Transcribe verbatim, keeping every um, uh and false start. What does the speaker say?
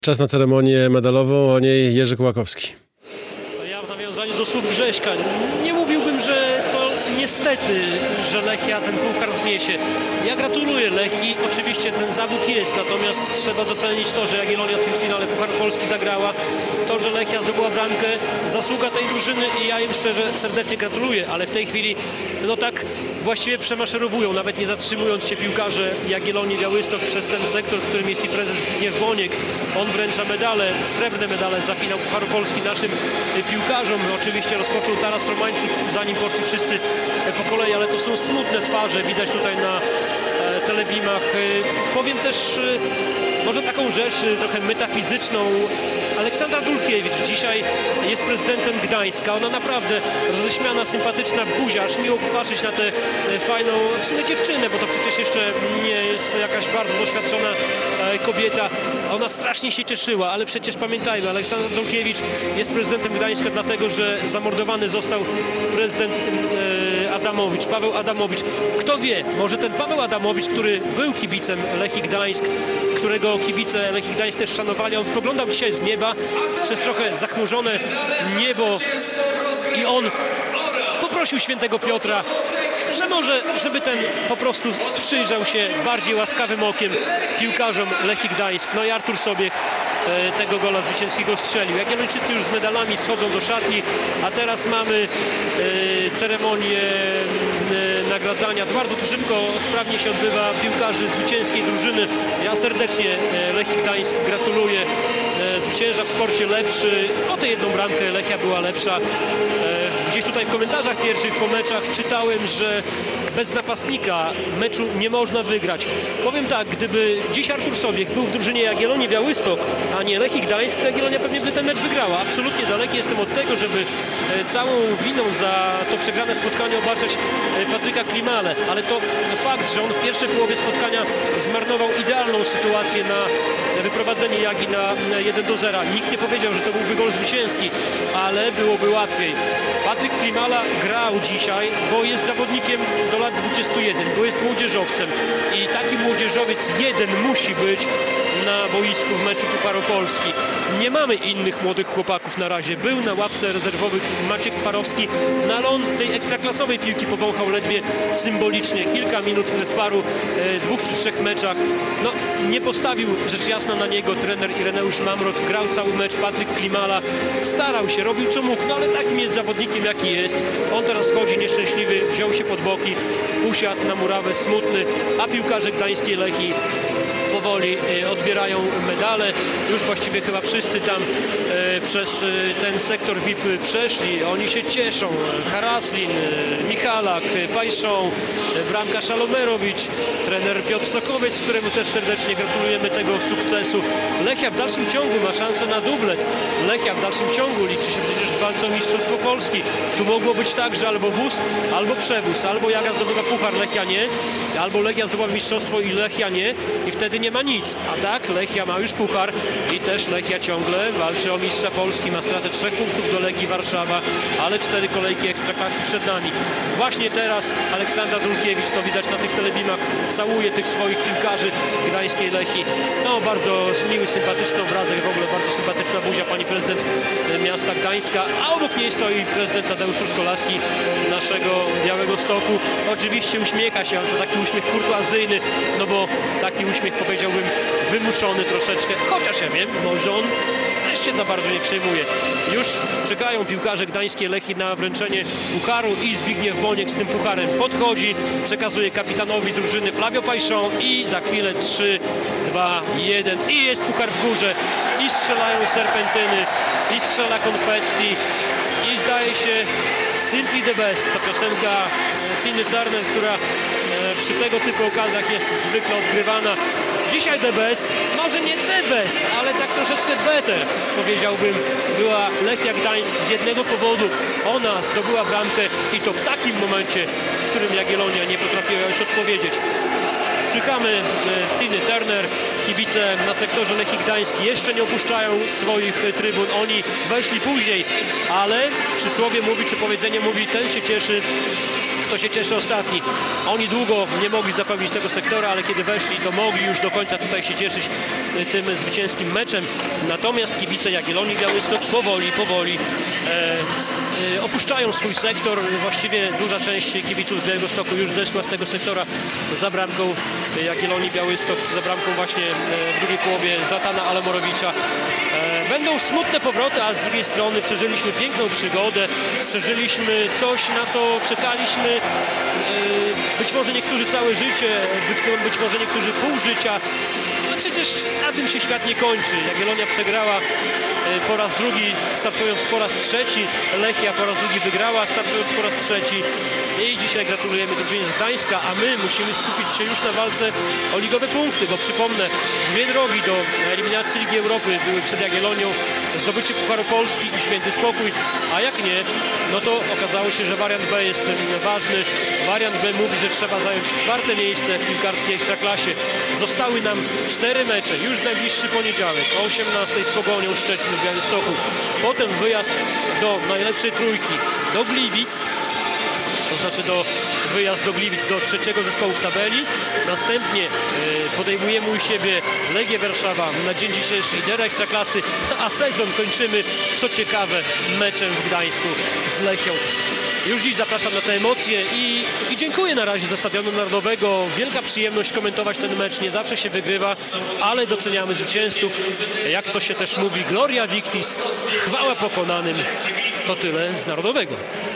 Czas na ceremonię medalową, o niej Jerzy Kołakowski. Ja w nawiązaniu do słów Grześka nie mówiłbym, że to niestety, że Lechia ten puchar wzniesie. Ja gratuluję Lechii, oczywiście ten zawód jest, natomiast trzeba docenić to, że Jagiellonia w tym finale Pucharu Polski zagrała, to, że Lechia zdobyła bramkę, zasługa tej drużyny i ja im szczerze serdecznie gratuluję, ale w tej chwili no tak właściwie przemaszerowują, nawet nie zatrzymując się piłkarze Jagiellonii Białystok przez ten sektor, w którym jest i prezes Zbigniew Boniek. On wręcza medale, srebrne medale za finał Pucharu Polski naszym piłkarzom. Oczywiście rozpoczął Taras Romańczuk, zanim poszli wszyscy po kolei, ale to są smutne twarze, widać tutaj na telebimach. Powiem też może taką rzecz trochę metafizyczną. Aleksandra Dulkiewicz dzisiaj jest prezydentem Gdańska. Ona naprawdę roześmiana, sympatyczna buziarz. Miło popatrzeć na tę fajną, w sumie dziewczynę, bo to przecież jeszcze nie jest jakaś bardzo doświadczona kobieta. Ona strasznie się cieszyła, ale przecież pamiętajmy, Aleksandra Dulkiewicz jest prezydentem Gdańska dlatego, że zamordowany został prezydent Adamowicz, Paweł Adamowicz. Kto wie, może ten Paweł Adamowicz, który był kibicem Lechii Gdańsk, którego kibice Lechii Gdańsk też szanowali, on spoglądał dzisiaj z nieba przez trochę zachmurzone niebo i on poprosił świętego Piotra, że może, żeby ten po prostu przyjrzał się bardziej łaskawym okiem piłkarzom Lechii Gdańsk. No i Artur Sobiech e, tego gola zwycięskiego strzelił. Jagiellończycy już z medalami schodzą do szatni, a teraz mamy e, ceremonię e, nagradzania. Bardzo tu szybko, sprawnie się odbywa piłkarzy zwycięskiej drużyny. Ja serdecznie e, Lechii Gdańsk gratuluję. E, zwycięża w sporcie lepszy. O tę jedną bramkę Lechia była lepsza. E, Gdzieś tutaj w komentarzach pierwszych po meczach czytałem, że bez napastnika meczu nie można wygrać. Powiem tak, gdyby dziś Artur Sobiech był w drużynie Jagiellonii Białystok, a nie Lechii Gdańsk, to Jagiellonia pewnie by ten mecz wygrała. Absolutnie daleki jestem od tego, żeby całą winą za to przegrane spotkanie obarczać Patryka Klimale, ale to fakt, że on w pierwszej połowie spotkania zmarnował idealną sytuację na wyprowadzenie Jagi na jeden do zera. Nikt nie powiedział, że to byłby gol zwycięski, ale byłoby łatwiej. Patryk Klimala grał dzisiaj, bo jest zawodnikiem do lat dwudziestu jeden, bo jest młodzieżowcem i taki młodzieżowiec jeden musi być na boisku w meczu Pucharu Polski. Nie mamy innych młodych chłopaków na razie. Był na ławce rezerwowych Maciek Kwarowski, no ale on tej ekstraklasowej piłki powąchał ledwie symbolicznie. Kilka minut w paru e, dwóch czy trzech meczach. No, nie postawił rzecz jasna na niego trener Ireneusz Mamrot. Grał cały mecz Patryk Klimala. Starał się, robił co mógł, no ale takim jest zawodnikiem jaki jest. On teraz chodzi nieszczęśliwy, wziął się pod boki, usiadł na murawę smutny, a piłkarze gdańskiej Lechii powoli odbierają medale. Już właściwie chyba wszyscy tam e, przez e, ten sektor V I P przeszli. Oni się cieszą. Haraslin, e, Michalak, Pajszą, e, bramkarz Alomerowicz, trener Piotr Sokowiec, któremu też serdecznie gratulujemy tego sukcesu. Lechia w dalszym ciągu ma szansę na dublet. Lechia w dalszym ciągu liczy się przecież w walce o Mistrzostwo Polski. Tu mogło być tak, że albo wóz, albo przewóz. Albo Jaga zdobywa puchar, Lechia nie. Albo Lechia zdobywa mistrzostwo i Lechia nie. I wtedy nie ma nic. A tak, Lechia ma już puchar i też Lechia ciągle walczy o mistrza Polski. Ma stratę trzech punktów do Legii Warszawa, ale cztery kolejki ekstraklasy przed nami. Właśnie teraz Aleksandra Dulkiewicz, to widać na tych telebimach, całuje tych swoich piłkarzy gdańskiej Lechii. No, bardzo miły, sympatyczny obrazek, w ogóle bardzo sympatyczna buzia pani prezydent miasta Gdańska, a obok niej stoi prezydent Tadeusz Truskolaski naszego Białegostoku. Oczywiście uśmiecha się, ale to taki uśmiech kurtuazyjny, no bo taki uśmiech, powiedziałbym, wymuszony troszeczkę, chociaż ja wiem, może on też się za bardzo nie przejmuje. Już czekają piłkarze gdańskiej Lechii na wręczenie pucharu i Zbigniew Boniek z tym pucharem podchodzi, przekazuje kapitanowi drużyny Flavio Pajszą i za chwilę trzy, dwa, jeden i jest puchar w górze i strzelają serpentyny i strzela konfetti i zdaje się Simply the Best, to piosenka Tiny Turner, która przy tego typu okazjach jest zwykle odgrywana. Dzisiaj The Best, może nie The Best, ale tak troszeczkę better, powiedziałbym, była Lechia Gdańsk z jednego powodu. Ona zdobyła bramkę i to w takim momencie, w którym Jagiellonia nie potrafiła już odpowiedzieć. Słychamy e, Tiny Turner, kibice na sektorze Lechii Gdańsk jeszcze nie opuszczają swoich e, trybun. Oni weszli później, ale przysłowie mówi, czy powiedzenie mówi, ten się cieszy, kto się cieszy ostatni. Oni długo nie mogli zapełnić tego sektora, ale kiedy weszli, to mogli już do końca tutaj się cieszyć. tym zwycięskim meczem. Natomiast kibice Jagiellonii Białystok powoli, powoli e, e, opuszczają swój sektor. Właściwie duża część kibiców z Białegostoku już zeszła z tego sektora za bramką Jagiellonii Białystok, za bramką właśnie e, w drugiej połowie Zlatana Alamorowicza. E, będą smutne powroty, a z drugiej strony przeżyliśmy piękną przygodę, przeżyliśmy coś, na co czekaliśmy e, być może niektórzy całe życie, być, być może niektórzy pół życia. No przecież na tym się świat nie kończy. Jagiellonia przegrała e, po raz drugi, startując po raz trzeci. Lechia po raz drugi wygrała, startując po raz trzeci. I dzisiaj gratulujemy drużynie z Gdańska, a my musimy skupić się już na walce o ligowe punkty, bo przypomnę, dwie drogi do eliminacji Ligi Europy były przed Jagiellonią: zdobycie Pucharu Polski i święty spokój, a jak nie, no to okazało się, że wariant B jest ten ważny. Wariant B mówi, że trzeba zająć czwarte miejsce w piłkarskiej ekstraklasie. Zostały nam cztery mecze, już najbliższy poniedziałek o osiemnastej z Pogonią Szczecin w Białymstoku. Potem wyjazd do najlepszej trójki, do Gliwic, to znaczy do wyjazd do Gliwic, do trzeciego zespołu w tabeli. Następnie e, podejmujemy u siebie Legię Warszawa, na dzień dzisiejszy lidera ekstraklasy, a sezon kończymy, co ciekawe, meczem w Gdańsku z Lechią. Już dziś zapraszam na te emocje i, i dziękuję na razie za Stadionu Narodowego. Wielka przyjemność komentować ten mecz. Nie zawsze się wygrywa, ale doceniamy zwycięzców. Jak to się też mówi, gloria victis, chwała pokonanym. To tyle z Narodowego.